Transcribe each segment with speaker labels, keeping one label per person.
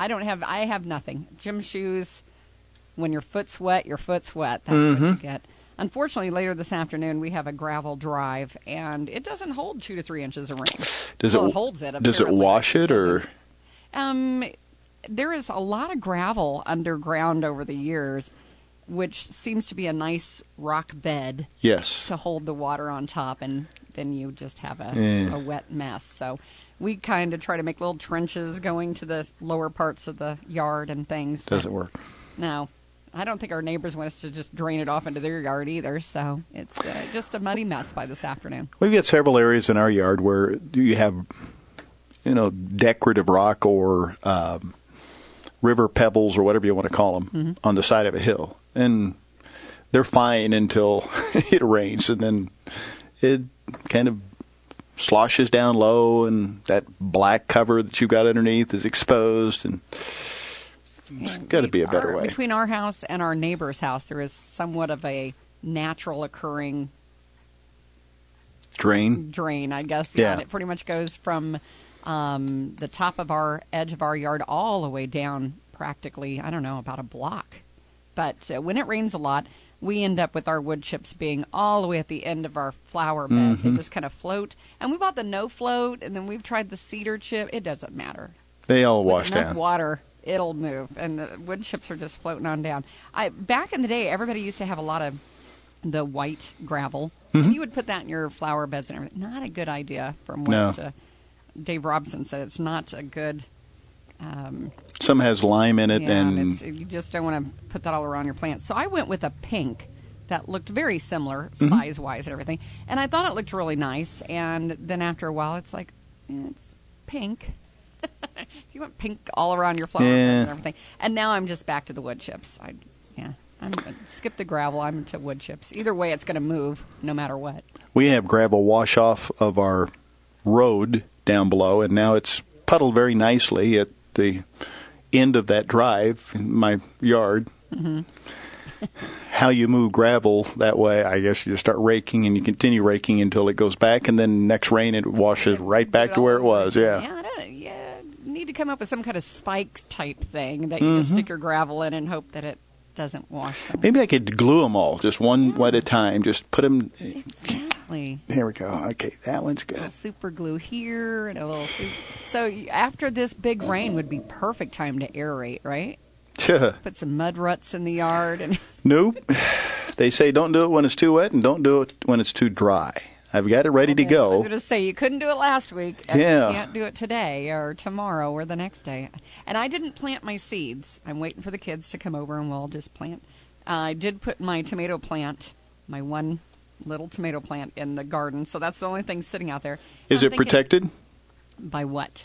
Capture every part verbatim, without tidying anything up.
Speaker 1: don't have, I have nothing. Gym shoes, when your foot's wet, your foot's wet. That's
Speaker 2: Mm-hmm.
Speaker 1: what you get. Unfortunately, later this afternoon, we have a gravel drive, and it doesn't hold two to three inches of rain.
Speaker 2: Does
Speaker 1: well,
Speaker 2: it,
Speaker 1: it holds it,
Speaker 2: Does it
Speaker 1: apparently.
Speaker 2: wash it, or?
Speaker 1: Um, there is a lot of gravel underground over the years, which seems to be a nice rock bed
Speaker 2: Yes.
Speaker 1: to hold the water on top, and then you just have a,
Speaker 2: Yeah.
Speaker 1: a wet mess. So we kind of try to make little trenches going to the lower parts of the yard and things.
Speaker 2: Doesn't work.
Speaker 1: No. I don't think our neighbors want us to just drain it off into their yard either, so it's uh, just a muddy mess by this afternoon.
Speaker 2: We've got several areas in our yard where you have, you know, decorative rock or um, river pebbles or whatever you want to call them
Speaker 1: Mm-hmm.
Speaker 2: on the side of a hill. And they're fine until it rains, and then it kind of sloshes down low, and that black cover that you've got underneath is exposed, and it's got to be a better
Speaker 1: our,
Speaker 2: way.
Speaker 1: Between our house and our neighbor's house, there is somewhat of a natural occurring
Speaker 2: Drain?
Speaker 1: drain, I guess.
Speaker 2: Yeah.
Speaker 1: And it pretty much goes from um, the top of our edge of our yard all the way down practically, I don't know, about a block. But uh, when it rains a lot, we end up with our wood chips being all the way at the end of our flower bed.
Speaker 2: Mm-hmm.
Speaker 1: They just kind of float. And we bought the no float, and then we've tried the cedar chip. It doesn't matter.
Speaker 2: They all
Speaker 1: With
Speaker 2: wash
Speaker 1: enough
Speaker 2: down.
Speaker 1: water, it'll move, and the wood chips are just floating on down. I back in the day, everybody used to have a lot of the white gravel,
Speaker 2: Mm-hmm.
Speaker 1: and you would put that in your flower beds and everything. Not a good idea, from what
Speaker 2: No.
Speaker 1: uh, Dave Robson said. It's not a good. Um,
Speaker 2: Some has lime in it,
Speaker 1: yeah,
Speaker 2: and
Speaker 1: it's, you just don't want to put that all around your plants. So I went with a pink that looked very similar
Speaker 2: Mm-hmm.
Speaker 1: size-wise and everything, and I thought it looked really nice. And then after a while, it's like, eh, it's pink. You want pink all around your flower
Speaker 2: Yeah.
Speaker 1: beds and everything. And now I'm just back to the wood chips. I, yeah, I'm skip the gravel. I'm into wood chips. Either way, it's going to move no matter what.
Speaker 2: we have gravel wash off of our road down below, and now it's puddled very nicely at the end of that drive in my yard.
Speaker 1: Mm-hmm.
Speaker 2: How you move gravel that way, I guess you just start raking, and you continue raking until it goes back, and then next rain it washes right back to where it was. Yeah.
Speaker 1: Yeah, I don't, yeah. You need to come up with some kind of spike type thing that you just stick your gravel in and hope that it doesn't wash. Somewhere.
Speaker 2: Maybe I could glue them all, just one
Speaker 1: Yeah.
Speaker 2: at a time. Just put them.
Speaker 1: Exactly.
Speaker 2: Here we go. Okay, that one's
Speaker 1: A
Speaker 2: good.
Speaker 1: little super glue here and a little super. So y- after this big rain would be perfect time to aerate, right? Put some mud ruts in the yard and
Speaker 2: Nope. They say don't do it when it's too wet, and don't do it when it's too dry. I've got it ready to
Speaker 1: I was
Speaker 2: go.
Speaker 1: going to say you couldn't do it last week. And
Speaker 2: Yeah.
Speaker 1: You can't do it today or tomorrow or the next day. And I didn't plant my seeds. I'm waiting for the kids to come over and we'll just plant. Uh, I did put my tomato plant, my one little tomato plant, in the garden. So that's the only thing sitting out there.
Speaker 2: Is
Speaker 1: I'm
Speaker 2: it
Speaker 1: thinking,
Speaker 2: protected?
Speaker 1: by what?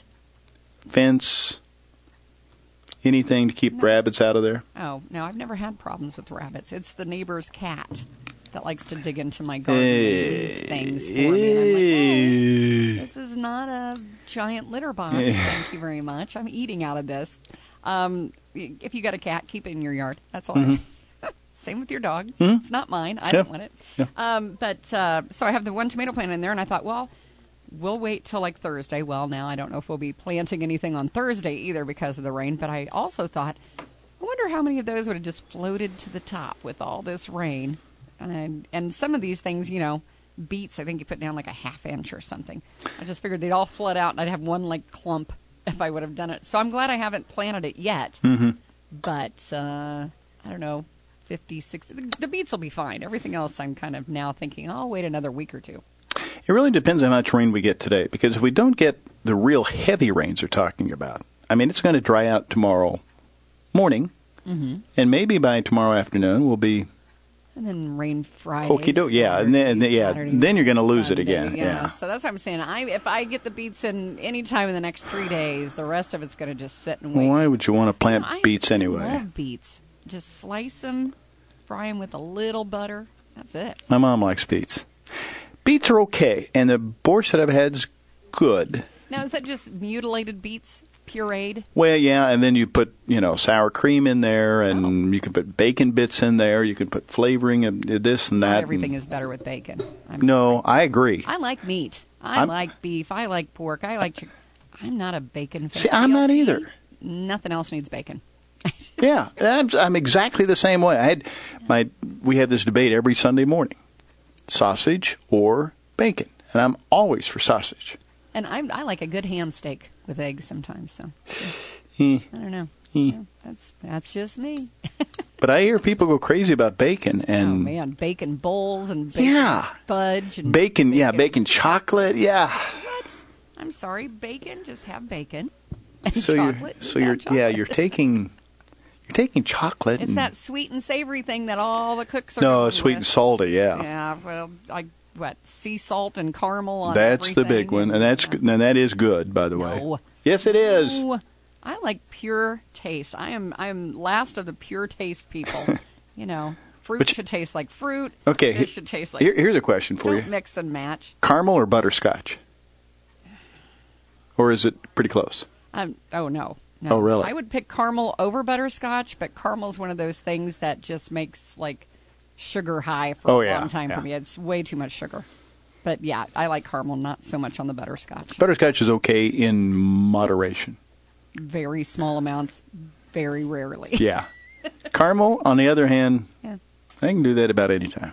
Speaker 2: Fence? Anything to keep
Speaker 1: No,
Speaker 2: rabbits out of there?
Speaker 1: Oh, no, I've never had problems with rabbits. It's the neighbor's cat that likes to dig into my garden and leave things for me. And I'm like, hey, this is not a giant litter box. Thank you very much. I'm eating out of this. Um, if you got a cat, keep it in your yard. That's all.
Speaker 2: Mm-hmm.
Speaker 1: Same with your dog.
Speaker 2: Mhm.
Speaker 1: It's not mine. I
Speaker 2: Yeah.
Speaker 1: don't want it.
Speaker 2: Yeah.
Speaker 1: Um, but uh, so I have the one tomato plant in there, and I thought, well, we'll wait till like Thursday. Well, now I don't know if we'll be planting anything on Thursday either because of the rain. But I also thought, I wonder how many of those would have just floated to the top with all this rain. And and some of these things, you know, beets, I think you put down like a half inch or something. I just figured they'd all flood out, and I'd have one like clump if I would have done it. So I'm glad I haven't planted it yet.
Speaker 2: Mm-hmm.
Speaker 1: But uh, I don't know, fifty, sixty. The, the beets will be fine. Everything else, I'm kind of now thinking, oh, I'll wait another week or two.
Speaker 2: It really depends on how much rain we get today, because if we don't get the real heavy rains they're talking about, I mean, it's going to dry out tomorrow morning,
Speaker 1: Mm-hmm.
Speaker 2: and maybe by tomorrow afternoon we'll be
Speaker 1: And then rain Friday.
Speaker 2: Okie doke, yeah, and then-
Speaker 1: Saturday,
Speaker 2: yeah,
Speaker 1: Saturday,
Speaker 2: then you're gonna lose it
Speaker 1: Sunday,
Speaker 2: again, yeah.
Speaker 1: So that's what I'm saying. I if I get the beets in any time in the next three days, the rest of it's going to just sit and wait.
Speaker 2: Why would you want to plant
Speaker 1: You know, I-
Speaker 2: beets anyway?
Speaker 1: I love beets. Just slice them, fry them with a little butter. That's it.
Speaker 2: My mom likes beets. Beets are okay, and the borscht that I've had's good.
Speaker 1: Now, is that just mutilated beets, pureed?
Speaker 2: Well, yeah, and then you put, you know, sour cream in there, and you can put bacon bits in there. You can put flavoring of this and
Speaker 1: Not
Speaker 2: that.
Speaker 1: everything
Speaker 2: and,
Speaker 1: is better with bacon. I'm
Speaker 2: No, I agree.
Speaker 1: I like meat. I
Speaker 2: I'm-
Speaker 1: like beef. I like pork. I like chicken. I'm not a bacon fan.
Speaker 2: See, I'm not
Speaker 1: B L T?
Speaker 2: either.
Speaker 1: nothing else needs bacon.
Speaker 2: Yeah, and I'm, I'm exactly the same way. I had my we have this debate every Sunday morning: sausage or bacon, and I'm always for sausage.
Speaker 1: And I, I like a good ham steak with eggs sometimes. So
Speaker 2: Hmm.
Speaker 1: I don't know.
Speaker 2: Hmm.
Speaker 1: Yeah, that's that's just me.
Speaker 2: But I hear people go crazy about bacon and
Speaker 1: Oh man, bacon bowls and bacon
Speaker 2: Yeah.
Speaker 1: fudge and
Speaker 2: bacon, yeah, bacon chocolate, yeah.
Speaker 1: What? I'm sorry, bacon. Just have bacon and
Speaker 2: So
Speaker 1: chocolate.
Speaker 2: you're so
Speaker 1: just
Speaker 2: you're
Speaker 1: have chocolate.
Speaker 2: yeah you're taking you're taking chocolate.
Speaker 1: It's
Speaker 2: and,
Speaker 1: that sweet and savory thing that all the cooks are
Speaker 2: no
Speaker 1: going
Speaker 2: sweet
Speaker 1: with.
Speaker 2: and salty, yeah.
Speaker 1: Yeah, well, like what? Sea salt and caramel on
Speaker 2: That's the
Speaker 1: everything.
Speaker 2: big one, and that's
Speaker 1: Yeah.
Speaker 2: and that is good, by the way.
Speaker 1: No.
Speaker 2: Yes, it is.
Speaker 1: No. I like pure taste. I am I am last of the pure taste people. You know, fruit
Speaker 2: But you-
Speaker 1: should taste like fruit.
Speaker 2: Okay,
Speaker 1: Fish
Speaker 2: he-
Speaker 1: should taste like.
Speaker 2: Here, here's a question for
Speaker 1: Don't
Speaker 2: you:
Speaker 1: mix and match.
Speaker 2: caramel or butterscotch, or is it pretty close?
Speaker 1: Um, oh no. No.
Speaker 2: Oh, really?
Speaker 1: I would pick caramel over butterscotch, but caramel's one of those things that just makes like sugar high for
Speaker 2: Oh,
Speaker 1: a
Speaker 2: yeah,
Speaker 1: long time
Speaker 2: yeah.
Speaker 1: for me. It's way too much sugar. But yeah, I like caramel, not so much on the butterscotch.
Speaker 2: Butterscotch is okay in moderation.
Speaker 1: Very small amounts, very rarely.
Speaker 2: Yeah. Caramel, on the other hand,
Speaker 1: Yeah.
Speaker 2: I can do that about any time.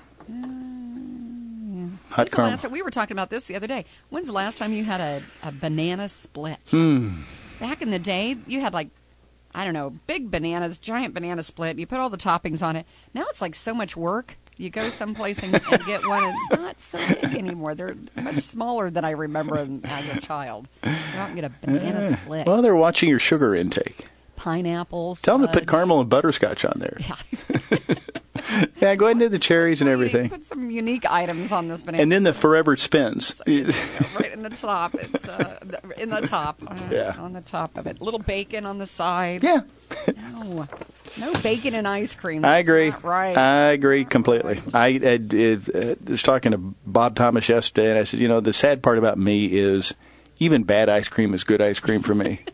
Speaker 2: Hot
Speaker 1: When's the
Speaker 2: caramel.
Speaker 1: last time- we were talking about this the other day. When's the last time you had a, a banana split?
Speaker 2: Mm.
Speaker 1: Back in the day, you had like, I don't know, big bananas, giant banana split. You put all the toppings on it. Now it's like so much work. You go someplace and, and get one, and it's not so big anymore. They're much smaller than I remember them as a child. So go out and get a banana split.
Speaker 2: Well, they're watching your sugar intake.
Speaker 1: Pineapples.
Speaker 2: Tell them to put
Speaker 1: fudge.
Speaker 2: caramel and butterscotch on there.
Speaker 1: Yeah.
Speaker 2: Yeah, go ahead and do the cherries and
Speaker 1: Sweetie,
Speaker 2: everything.
Speaker 1: Put some unique items on this banana.
Speaker 2: And then the forever spins.
Speaker 1: right in the top. It's uh, th- in the top. Uh,
Speaker 2: Yeah.
Speaker 1: On the top of it. Little bacon on the side.
Speaker 2: Yeah,
Speaker 1: No. No bacon and ice cream.
Speaker 2: I
Speaker 1: That's
Speaker 2: agree.
Speaker 1: not right.
Speaker 2: I agree completely. I, I, I was talking to Bob Thomas yesterday, and I said, you know, the sad part about me is even bad ice cream is good ice cream for me.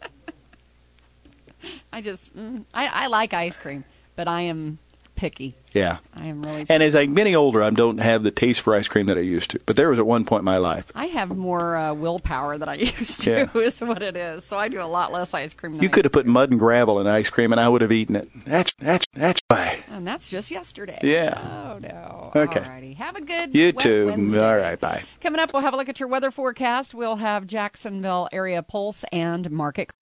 Speaker 1: I just, mm, I, I like ice cream, but I am picky.
Speaker 2: Yeah.
Speaker 1: I am really.
Speaker 2: And as I'm getting older, I don't have the taste for ice cream that I used to. But there was at one point in my life.
Speaker 1: I have more uh, willpower than I used to.
Speaker 2: Yeah.
Speaker 1: Is what it is. So I do a lot less ice cream. Than
Speaker 2: You
Speaker 1: I
Speaker 2: could have
Speaker 1: used
Speaker 2: put mud and gravel in ice cream, and I would have eaten it. That's that's that's why.
Speaker 1: to. And that's just yesterday.
Speaker 2: Yeah.
Speaker 1: Oh no.
Speaker 2: Okay.
Speaker 1: Alrighty. Have a good.
Speaker 2: You
Speaker 1: wet
Speaker 2: too.
Speaker 1: Wednesday.
Speaker 2: All right. Bye.
Speaker 1: Coming up, we'll have a look at your weather forecast. We'll have Jacksonville area pulse and market.